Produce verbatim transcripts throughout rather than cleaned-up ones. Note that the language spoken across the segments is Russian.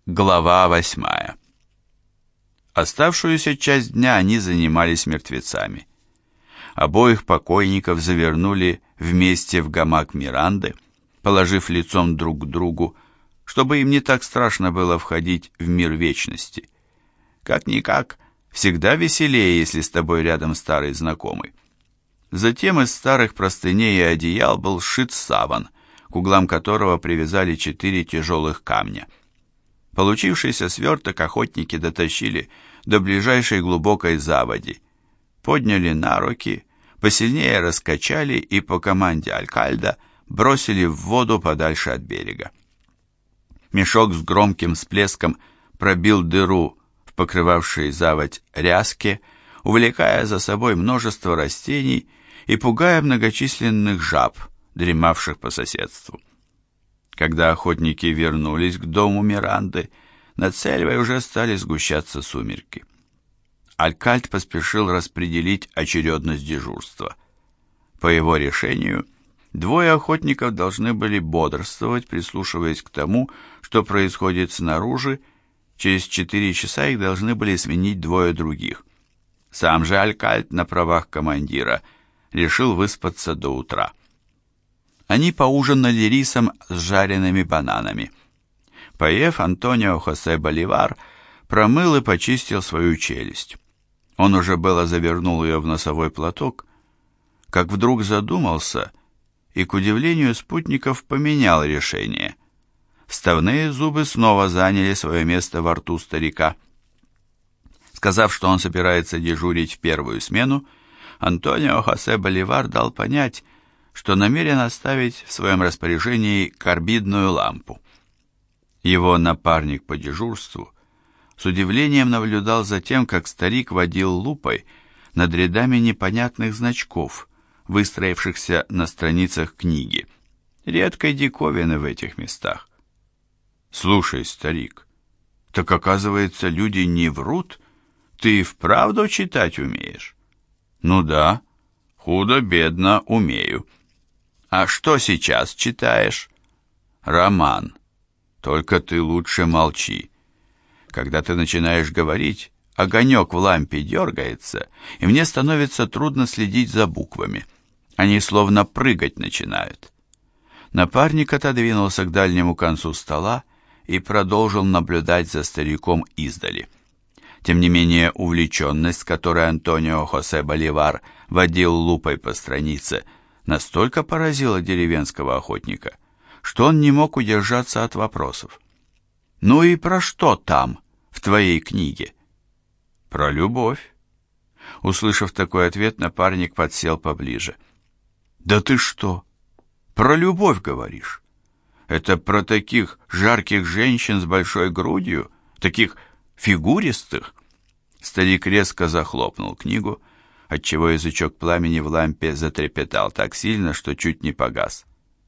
Глава восьмая. Оставшуюся часть дня они занимались мертвецами. Обоих покойников завернули вместе в гамак Миранды, положив лицом друг к другу, чтобы им не так страшно было входить в мир вечности. Как-никак, всегда веселее, если с тобой рядом старый знакомый. Затем из старых простыней и одеял был сшит саван, к углам которого привязали четыре тяжелых камня. Получившийся сверток охотники дотащили до ближайшей глубокой заводи, подняли на руки, посильнее раскачали и по команде алькальда бросили в воду подальше от берега. Мешок с громким всплеском пробил дыру в покрывавшей заводь ряске, увлекая за собой множество растений и пугая многочисленных жаб, дремавших по соседству. Когда охотники вернулись к дому Миранды, над сельвой уже стали сгущаться сумерки. Алькальд поспешил распределить очередность дежурства. По его решению, двое охотников должны были бодрствовать, прислушиваясь к тому, что происходит снаружи. Через четыре часа их должны были сменить двое других. Сам же Алькальд на правах командира решил выспаться до утра. Они поужинали рисом с жареными бананами. Поев, Антонио Хосе Боливар промыл и почистил свою челюсть. Он уже было завернул ее в носовой платок, как вдруг задумался и, к удивлению спутников, поменял решение. Вставные зубы снова заняли свое место во рту старика. Сказав, что он собирается дежурить в первую смену, Антонио Хосе Боливар дал понять, что намерен оставить в своем распоряжении карбидную лампу. Его напарник по дежурству с удивлением наблюдал за тем, как старик водил лупой над рядами непонятных значков, выстроившихся на страницах книги, редкой диковины в этих местах. «Слушай, старик, так оказывается, люди не врут? Ты вправду читать умеешь?» «Ну да, худо-бедно умею». «А что сейчас читаешь?» «Роман. Только ты лучше молчи. Когда ты начинаешь говорить, огонек в лампе дергается, и мне становится трудно следить за буквами. Они словно прыгать начинают». Напарник отодвинулся к дальнему концу стола и продолжил наблюдать за стариком издали. Тем не менее, увлеченность, с которой Антонио Хосе Боливар водил лупой по странице, настолько поразила деревенского охотника, что он не мог удержаться от вопросов. «Ну и про что там, в твоей книге?» «Про любовь». Услышав такой ответ, напарник подсел поближе. «Да ты что? Про любовь говоришь? Это про таких жарких женщин с большой грудью, таких фигуристых?» Старик резко захлопнул книгу, отчего язычок пламени в лампе затрепетал так сильно, что чуть не погас.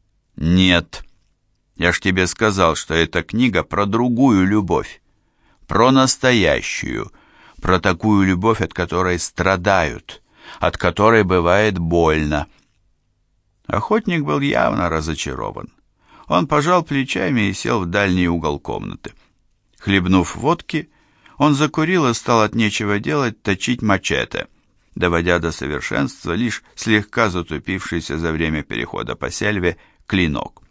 «Нет, я ж тебе сказал, что эта книга про другую любовь, про настоящую, про такую любовь, от которой страдают, от которой бывает больно». Охотник был явно разочарован. Он пожал плечами и сел в дальний угол комнаты. Хлебнув водки, он закурил и стал от нечего делать точить мачете, доводя до совершенства лишь слегка затупившийся за время перехода по сельве клинок.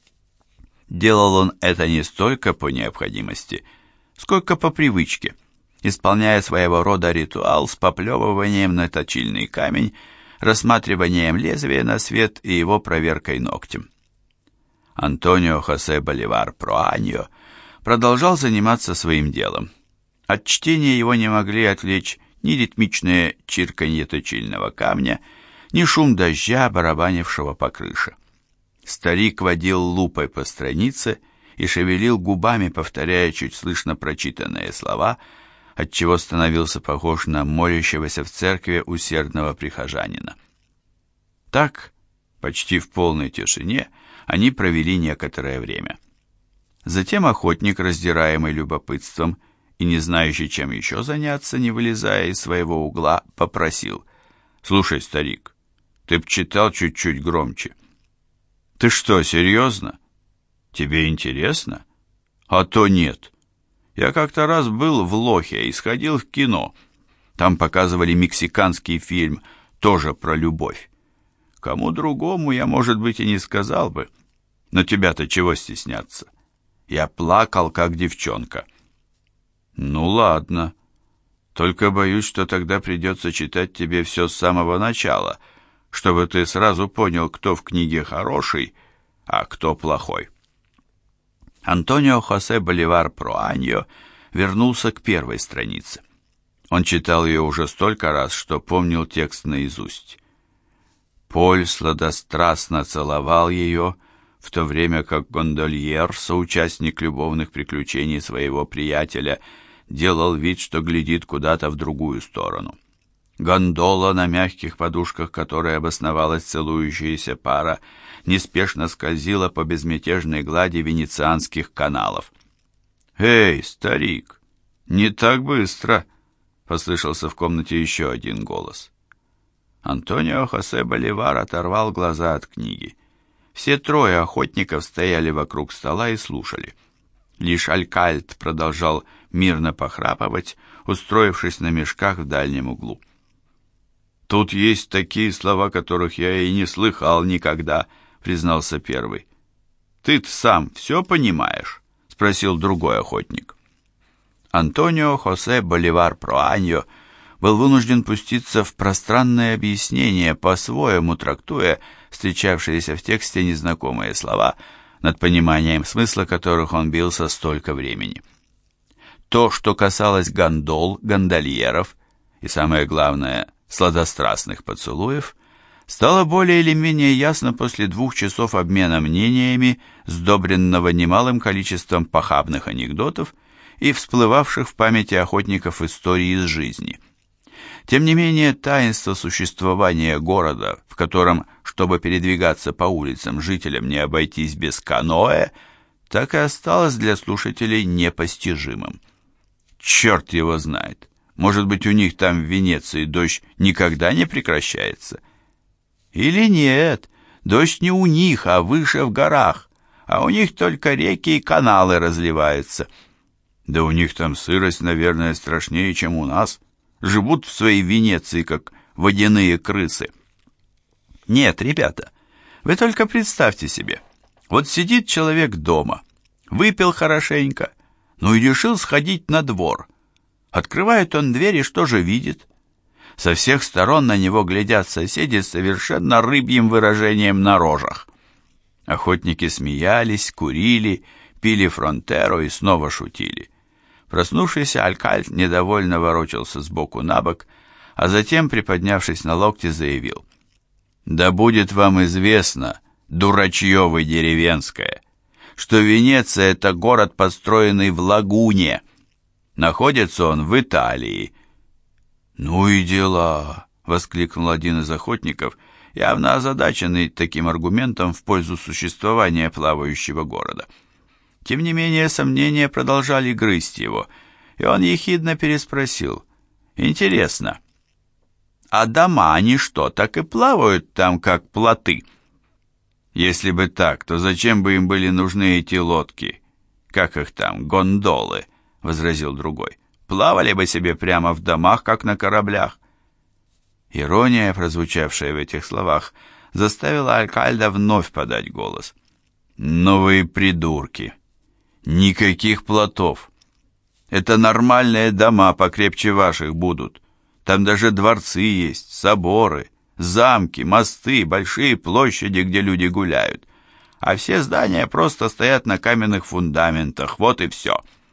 Делал он это не столько по необходимости, сколько по привычке, исполняя своего рода ритуал с поплевыванием на точильный камень, рассматриванием лезвия на свет и его проверкой ногтем. Антонио Хосе Боливар Проаньо продолжал заниматься своим делом. От чтения его не могли отвлечь ни ритмичное чирканье точильного камня, ни шум дождя, барабанившего по крыше. Старик водил лупой по странице и шевелил губами, повторяя чуть слышно прочитанные слова, отчего становился похож на молящегося в церкви усердного прихожанина. Так, почти в полной тишине, они провели некоторое время. Затем охотник, раздираемый любопытством и не знающий, чем еще заняться, не вылезая из своего угла, попросил: «Слушай, старик, ты б читал чуть-чуть громче». «Ты что, серьезно? Тебе интересно?» «А то нет. Я как-то раз был в Лохе и сходил в кино. Там показывали мексиканский фильм, тоже про любовь. Кому другому я, может быть, и не сказал бы. Но тебя-то чего стесняться? Я плакал, как девчонка. Ну ладно. Только боюсь, что тогда придется читать тебе все с самого начала, чтобы ты сразу понял, кто в книге хороший, а кто плохой. Антонио Хосе Боливар Проаньо вернулся к первой странице. Он читал ее уже столько раз, что помнил текст наизусть. Поль сладострастно целовал ее, в то время как гондольер, соучастник любовных приключений своего приятеля, делал вид, что глядит куда-то в другую сторону. Гондола, на мягких подушках которой обосновалась целующаяся пара, неспешно скользила по безмятежной глади венецианских каналов. «Эй, старик, не так быстро!» — послышался в комнате еще один голос. Антонио Хосе Боливар оторвал глаза от книги. Все трое охотников стояли вокруг стола и слушали. Лишь Алькальд продолжал мирно похрапывать, устроившись на мешках в дальнем углу. «Тут есть такие слова, которых я и не слыхал никогда», — признался первый. «Ты-то сам все понимаешь?» — спросил другой охотник. Антонио Хосе Боливар Проаньо был вынужден пуститься в пространное объяснение, по-своему трактуя встречавшиеся в тексте незнакомые слова, над пониманием смысла которых он бился столько времени. То, что касалось гондол, гондольеров и, самое главное, сладострастных поцелуев, стало более или менее ясно после двух часов обмена мнениями, сдобренного немалым количеством похабных анекдотов и всплывавших в памяти охотников историй из жизни. Тем не менее, таинство существования города, в котором, чтобы передвигаться по улицам, жителям не обойтись без каноэ, так и осталось для слушателей непостижимым. Черт его знает! Может быть, у них там в Венеции дождь никогда не прекращается? Или нет, дождь не у них, а выше в горах, а у них только реки и каналы разливаются. Да у них там сырость, наверное, страшнее, чем у нас. Живут в своей Венеции, как водяные крысы. Нет, ребята, вы только представьте себе. Вот сидит человек дома, выпил хорошенько, ну и решил сходить на двор. Открывает он дверь, и что же видит? Со всех сторон на него глядят соседи с совершенно рыбьим выражением на рожах. Охотники смеялись, курили, пили фронтеро и снова шутили. Проснувшийся Алькальд недовольно ворочался сбоку на бок, а затем, приподнявшись на локте, заявил: «Да будет вам известно, дурачье вы деревенское, что Венеция — это город, построенный в лагуне. Находится он в Италии». «Ну и дела!» — воскликнул один из охотников, явно озадаченный таким аргументом в пользу существования плавающего города. Тем не менее, сомнения продолжали грызть его, и он ехидно переспросил: «Интересно, а дома они что, так и плавают там, как плоты?» «Если бы так, то зачем бы им были нужны эти лодки? Как их там, гондолы?» — возразил другой. «Плавали бы себе прямо в домах, как на кораблях». Ирония, прозвучавшая в этих словах, заставила Алькальда вновь подать голос. «Ну вы придурки! Никаких плотов! Это нормальные дома, покрепче ваших будут. Там даже дворцы есть, соборы, замки, мосты, большие площади, где люди гуляют. А все здания просто стоят на каменных фундаментах, вот и все».